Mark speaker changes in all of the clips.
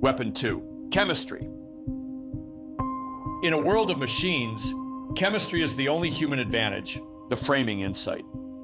Speaker 1: Weapon 2, chemistry. In a world of machines, chemistry is the only human advantage, the framing insight.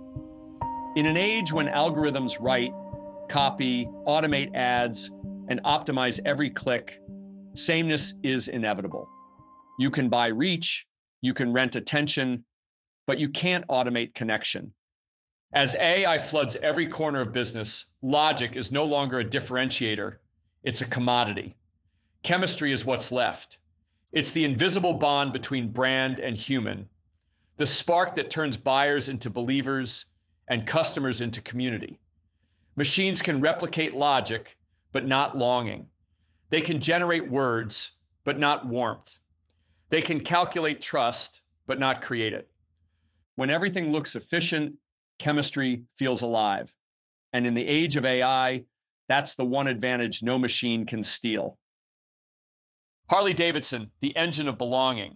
Speaker 1: In an age when algorithms write, copy, automate ads, and optimize every click, sameness is inevitable. You can buy reach, you can rent attention, but you can't automate connection. As AI floods every corner of business, logic is no longer a differentiator, it's a commodity. Chemistry is what's left. It's the invisible bond between brand and human, the spark that turns buyers into believers and customers into community. Machines can replicate logic, but not longing. They can generate words, but not warmth. They can calculate trust, but not create it. When everything looks efficient, chemistry feels alive. And in the age of AI, that's the one advantage no machine can steal. Harley-Davidson, the engine of belonging.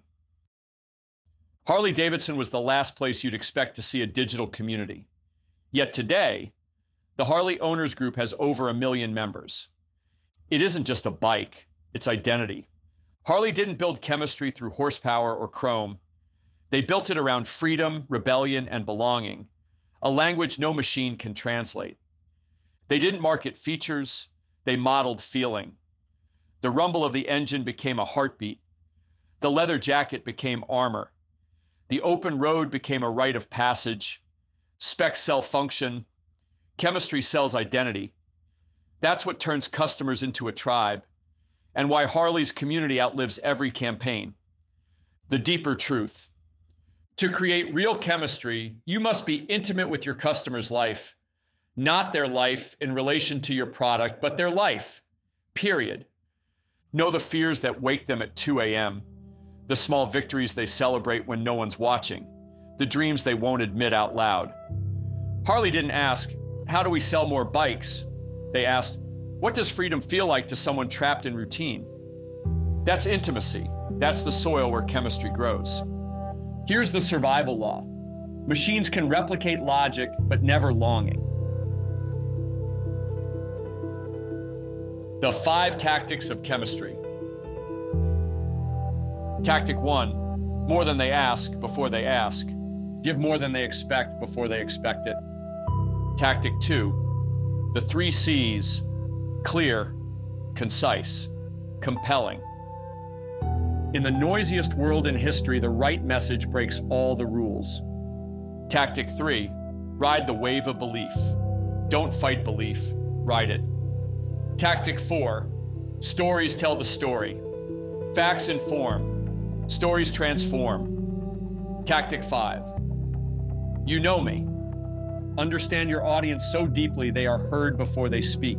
Speaker 1: Harley-Davidson was the last place you'd expect to see a digital community. Yet today, the Harley Owners Group has over 1 million members. It isn't just a bike, it's identity. Harley didn't build chemistry through horsepower or chrome. They built it around freedom, rebellion, and belonging, a language no machine can translate. They didn't market features, they modeled feeling. The rumble of the engine became a heartbeat. The leather jacket became armor. The open road became a rite of passage. Specs sell function. Chemistry sells identity. That's what turns customers into a tribe, and why Harley's community outlives every campaign. The deeper truth. To create real chemistry, you must be intimate with your customer's life, not their life in relation to your product, but their life, period. Know the fears that wake them at 2 a.m., the small victories they celebrate when no one's watching, the dreams they won't admit out loud. Harley didn't ask, how do we sell more bikes? They asked, what does freedom feel like to someone trapped in routine? That's intimacy. That's the soil where chemistry grows. Here's the survival law. Machines can replicate logic, but never longing. The 5 tactics of chemistry. Tactic 1, more than they ask before they ask. Give more than they expect before they expect it. Tactic 2, the 3 C's, clear, concise, compelling. In the noisiest world in history, the right message breaks all the rules. Tactic 3, ride the wave of belief. Don't fight belief, ride it. Tactic 4, stories tell the story. Facts inform, stories transform. Tactic 5, you know me. Understand your audience so deeply they are heard before they speak.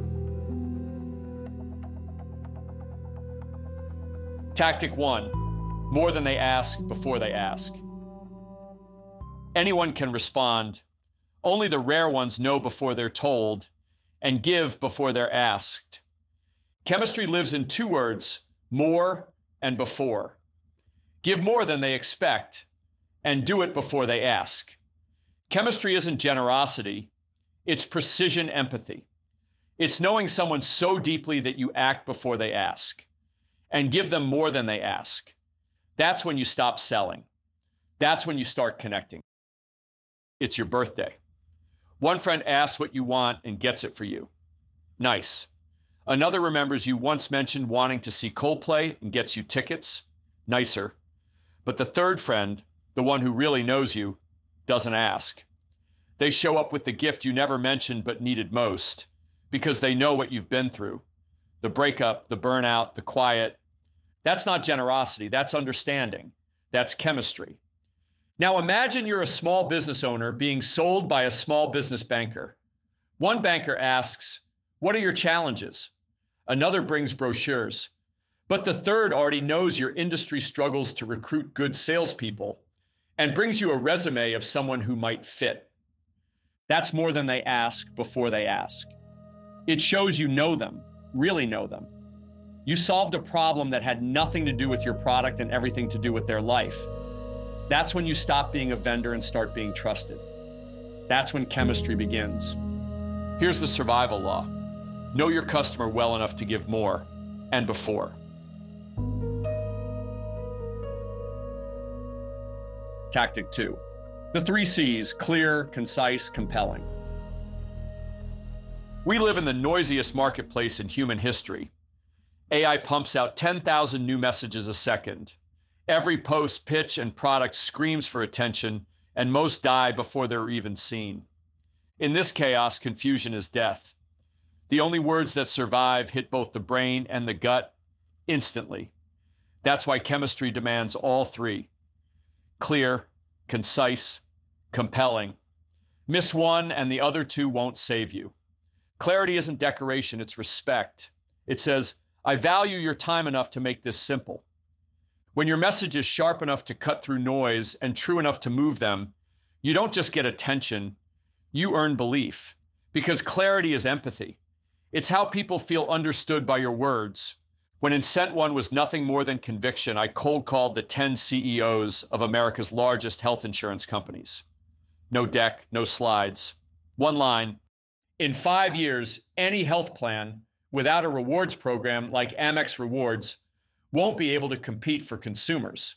Speaker 1: Tactic 1, more than they ask before they ask. Anyone can respond. Only the rare ones know before they're told and give before they're asked. Chemistry lives in 2 words, more and before. Give more than they expect and do it before they ask. Chemistry isn't generosity, it's precision empathy. It's knowing someone so deeply that you act before they ask and give them more than they ask. That's when you stop selling. That's when you start connecting. It's your birthday. One friend asks what you want and gets it for you. Nice. Another remembers you once mentioned wanting to see Coldplay and gets you tickets. Nicer. But the third friend, the one who really knows you, doesn't ask. They show up with the gift you never mentioned but needed most because they know what you've been through. The breakup, the burnout, the quiet. That's not generosity, that's understanding. That's chemistry. Now imagine you're a small business owner being sold by a small business banker. One banker asks, what are your challenges? Another brings brochures. But the third already knows your industry struggles to recruit good salespeople and brings you a resume of someone who might fit. That's more than they ask before they ask. It shows you know them, really know them. You solved a problem that had nothing to do with your product and everything to do with their life. That's when you stop being a vendor and start being trusted. That's when chemistry begins. Here's the survival law. Know your customer well enough to give more. and before. Tactic 2. The 3 C's: clear, concise, compelling. We live in the noisiest marketplace in human history. AI pumps out 10,000 new messages a second. Every post, pitch, and product screams for attention, and most die before they're even seen. In this chaos, confusion is death. The only words that survive hit both the brain and the gut instantly. That's why chemistry demands all 3. Clear, concise, compelling. Miss one and the other 2 won't save you. Clarity isn't decoration, it's respect. It says, I value your time enough to make this simple. When your message is sharp enough to cut through noise and true enough to move them, you don't just get attention, you earn belief. Because clarity is empathy. It's how people feel understood by your words. When IncentOne was nothing more than conviction, I cold called the 10 CEOs of America's largest health insurance companies. No deck, no slides. One line: in 5 years, any health plan without a rewards program like Amex Rewards won't be able to compete for consumers.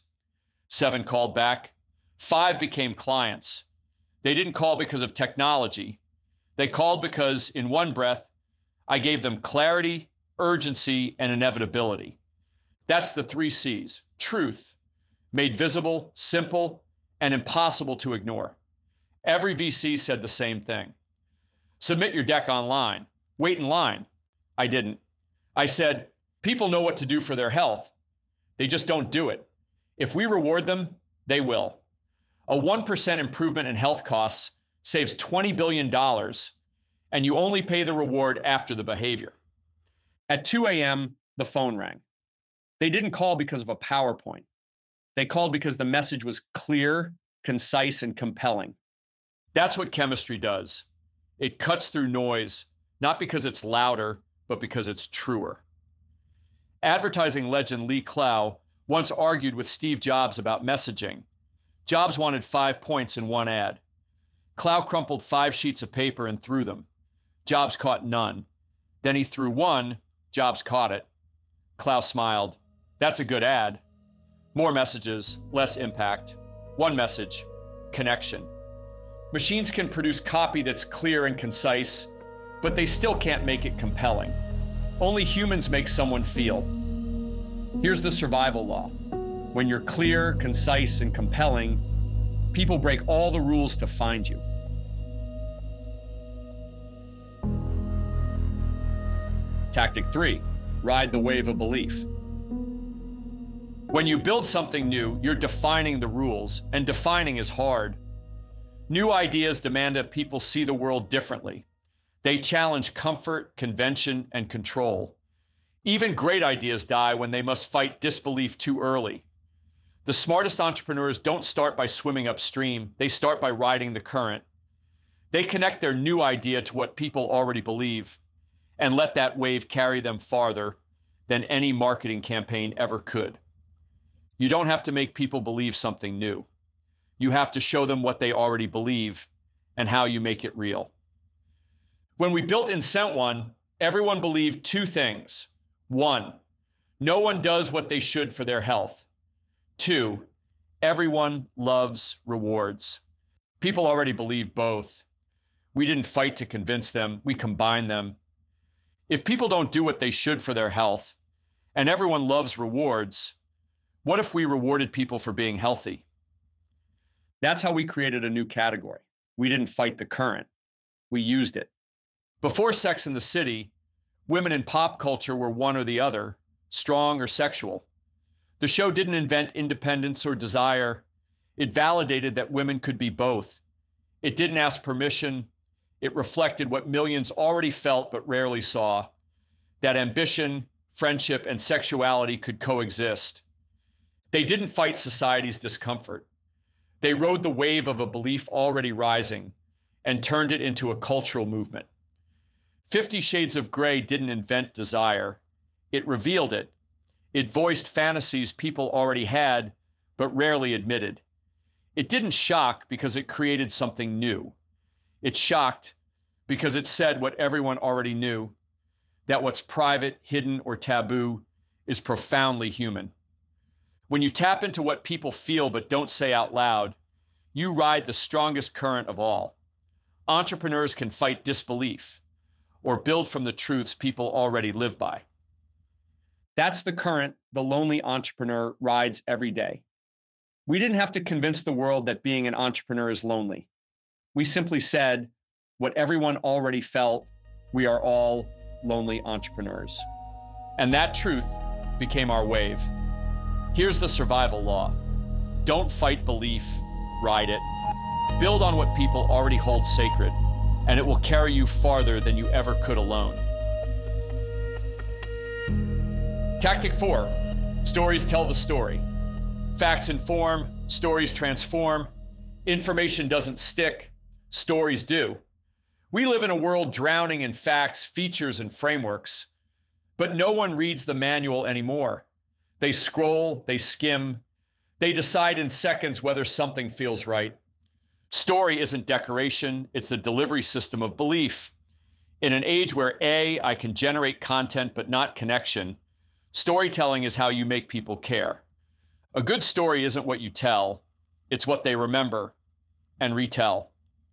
Speaker 1: 7 called back. 5 became clients. They didn't call because of technology. They called because, in one breath, I gave them clarity, urgency, and inevitability. That's the 3 C's: truth, made visible, simple, and impossible to ignore. Every VC said the same thing. Submit your deck online. Wait in line. I didn't. I said, people know what to do for their health. They just don't do it. If we reward them, they will. A 1% improvement in health costs saves $20 billion, and you only pay the reward after the behavior. At 2 a.m., the phone rang. They didn't call because of a PowerPoint. They called because the message was clear, concise, and compelling. That's what chemistry does. It cuts through noise, not because it's louder, but because it's truer. Advertising legend Lee Clow once argued with Steve Jobs about messaging. Jobs wanted 5 points in one ad. Clow crumpled 5 sheets of paper and threw them. Jobs caught none. Then he threw one. Jobs caught it. Clow smiled. That's a good ad. More messages, less impact. One message: connection. Machines can produce copy that's clear and concise, but they still can't make it compelling. Only humans make someone feel. Here's the survival law. When you're clear, concise, and compelling, people break all the rules to find you. Tactic 3, ride the wave of belief. When you build something new, you're defining the rules, and defining is hard. New ideas demand that people see the world differently. They challenge comfort, convention, and control. Even great ideas die when they must fight disbelief too early. The smartest entrepreneurs don't start by swimming upstream. They start by riding the current. They connect their new idea to what people already believe and let that wave carry them farther than any marketing campaign ever could. You don't have to make people believe something new. You have to show them what they already believe and how you make it real. When we built IncentOne, everyone believed 2 things. 1, no one does what they should for their health. 2, everyone loves rewards. People already believe both. We didn't fight to convince them, we combined them. If people don't do what they should for their health, and everyone loves rewards, what if we rewarded people for being healthy? That's how we created a new category. We didn't fight the current. We used it. Before Sex and the City, women in pop culture were one or the other, strong or sexual. The show didn't invent independence or desire. It validated that women could be both. It didn't ask permission. It reflected what millions already felt but rarely saw, that ambition, friendship, and sexuality could coexist. They didn't fight society's discomfort. They rode the wave of a belief already rising and turned it into a cultural movement. 50 Shades of Grey didn't invent desire. It revealed it. It voiced fantasies people already had, but rarely admitted. It didn't shock because it created something new. It shocked because it said what everyone already knew. that what's private, hidden, or taboo is profoundly human. When you tap into what people feel but don't say out loud, you ride the strongest current of all. Entrepreneurs can fight disbelief or build from the truths people already live by. That's the current the lonely entrepreneur rides every day. We didn't have to convince the world that being an entrepreneur is lonely. We simply said what everyone already felt: we are all lonely entrepreneurs. And that truth became our wave. Here's the survival law. Don't fight belief, ride it. Build on what people already hold sacred, and it will carry you farther than you ever could alone. Tactic 4, stories tell the story. Facts inform, stories transform. Information doesn't stick, stories do. We live in a world drowning in facts, features, and frameworks, but no one reads the manual anymore. They scroll, they skim, they decide in seconds whether something feels right. Story isn't decoration, it's the delivery system of belief. In an age where I can generate content but not connection, storytelling is how you make people care. A good story isn't what you tell, it's what they remember and retell.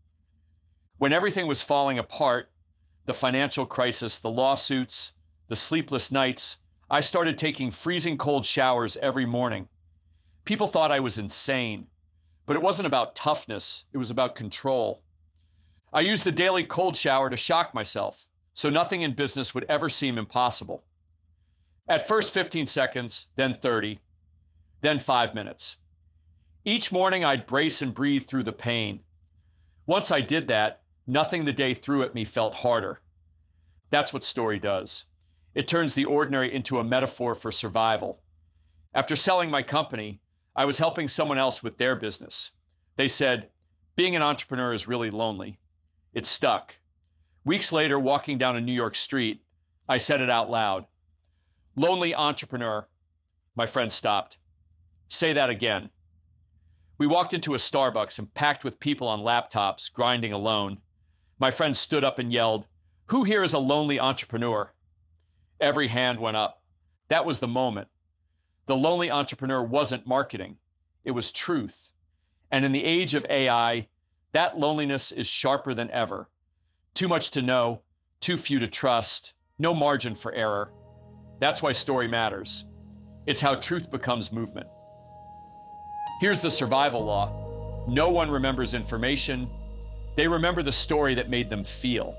Speaker 1: When everything was falling apart, the financial crisis, the lawsuits, the sleepless nights, I started taking freezing cold showers every morning. People thought I was insane, but it wasn't about toughness, it was about control. I used the daily cold shower to shock myself, so nothing in business would ever seem impossible. At first 15 seconds, then 30, then 5 minutes. Each morning I'd brace and breathe through the pain. Once I did that, nothing the day threw at me felt harder. That's what story does. It turns the ordinary into a metaphor for survival. After selling my company, I was helping someone else with their business. They said, being an entrepreneur is really lonely. It stuck. Weeks later, walking down a New York street, I said it out loud. Lonely entrepreneur. My friend stopped. Say that again. We walked into a Starbucks and packed with people on laptops, grinding alone. My friend stood up and yelled, "Who here is a lonely entrepreneur?" Every hand went up. That was the moment. The lonely entrepreneur wasn't marketing. It was truth. And in the age of AI, that loneliness is sharper than ever. Too much to know, too few to trust, no margin for error. That's why story matters. It's how truth becomes movement. Here's the survival law. No one remembers information. They remember the story that made them feel.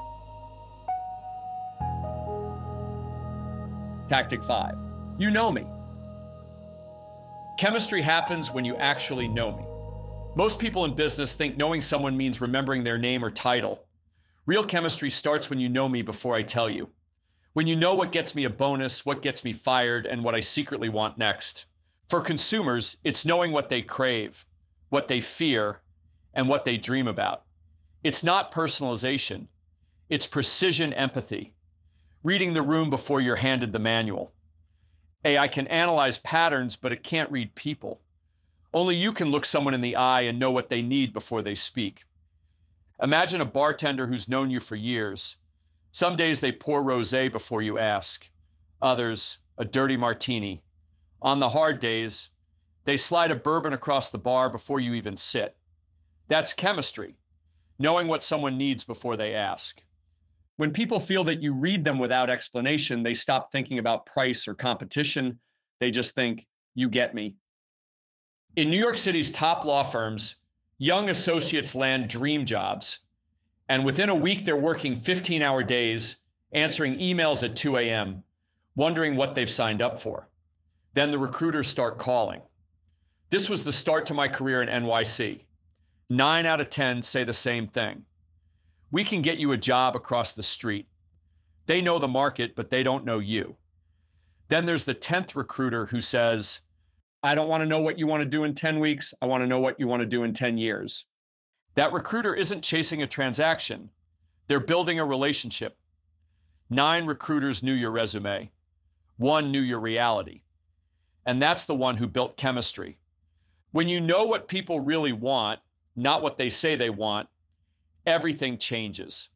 Speaker 1: Tactic 5. You know me. Chemistry happens when you actually know me. Most people in business think knowing someone means remembering their name or title. Real chemistry starts when you know me before I tell you. When you know what gets me a bonus, what gets me fired, and what I secretly want next. For consumers, it's knowing what they crave, what they fear, and what they dream about. It's not personalization. It's precision empathy. Reading the room before you're handed the manual. AI can analyze patterns, but it can't read people. Only you can look someone in the eye and know what they need before they speak. Imagine a bartender who's known you for years. Some days they pour rosé before you ask. Others, a dirty martini. On the hard days, they slide a bourbon across the bar before you even sit. That's chemistry, knowing what someone needs before they ask. When people feel that you read them without explanation, they stop thinking about price or competition. They just think, you get me. In New York City's top law firms, young associates land dream jobs. And within a week, they're working 15-hour days, answering emails at 2 a.m., wondering what they've signed up for. Then the recruiters start calling. This was the start to my career in NYC. 9 out of 10 say the same thing. We can get you a job across the street. They know the market, but they don't know you. Then there's the 10th recruiter who says, I don't want to know what you want to do in 10 weeks. I want to know what you want to do in 10 years. That recruiter isn't chasing a transaction. They're building a relationship. 9 recruiters knew your resume. 1 knew your reality. And that's the one who built chemistry. When you know what people really want, not what they say they want, everything changes.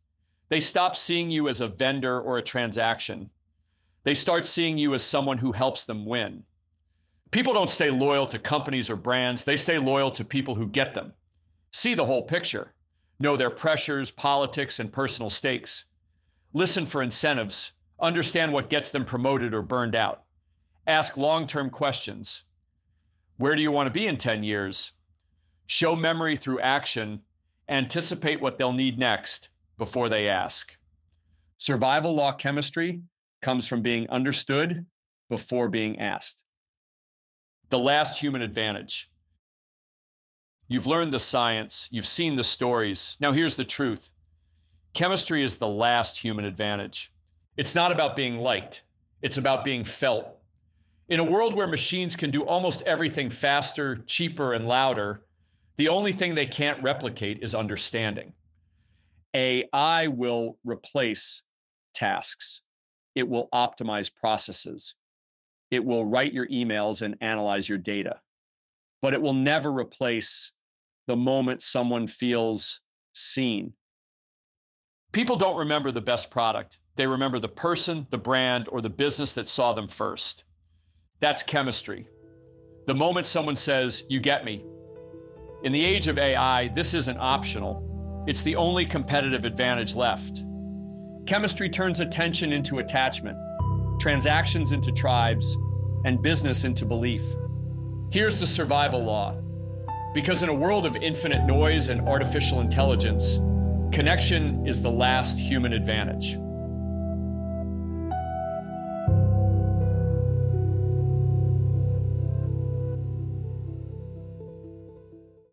Speaker 1: They stop seeing you as a vendor or a transaction. They start seeing you as someone who helps them win. People don't stay loyal to companies or brands. They stay loyal to people who get them. See the whole picture. Know their pressures, politics, and personal stakes. Listen for incentives. Understand what gets them promoted or burned out. Ask long-term questions. Where do you want to be in 10 years? Show memory through action. Anticipate what they'll need next before they ask. Survival law chemistry comes from being understood before being asked. The last human advantage. You've learned the science. You've seen the stories. Now here's the truth. Chemistry is the last human advantage. It's not about being liked. It's about being felt. In a world where machines can do almost everything faster, cheaper, and louder, the only thing they can't replicate is understanding. AI will replace tasks. It will optimize processes. It will write your emails and analyze your data. But it will never replace the moment someone feels seen. People don't remember the best product. They remember the person, the brand, or the business that saw them first. That's chemistry. The moment someone says, "You get me." In the age of AI, this isn't optional. It's the only competitive advantage left. Chemistry turns attention into attachment, transactions into tribes, and business into belief. Here's the survival law. Because in a world of infinite noise and artificial intelligence, connection is the last human advantage.